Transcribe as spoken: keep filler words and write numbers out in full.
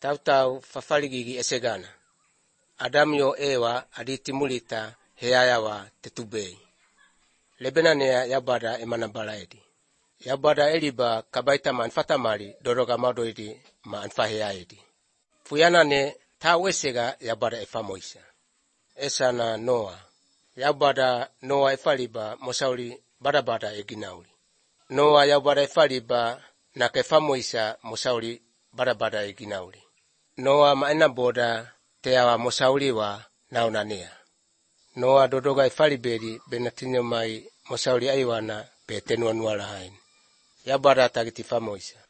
Tautau fafaligigi esegana. Adamio ewa aditimulita heayawa tetubei. Lebenanea yabada emanabalaedi. Yabada eliba kabaita manfatamali doroga madoidi ma anfaheaedi. Fuyanane tawesega yabada efamoisa. Esana Noa. Yabada Noa efaliba mosauli badabada eginauli. Noa yabada efaliba nakefamoisa mosauli badabada eginauli. Noa maena boda teawa mosauli wa naunanea. Noa dodoga efalibedi benatinyo mai mosauli aiwana betenua nuala hain. Yabada tagitifamoisa.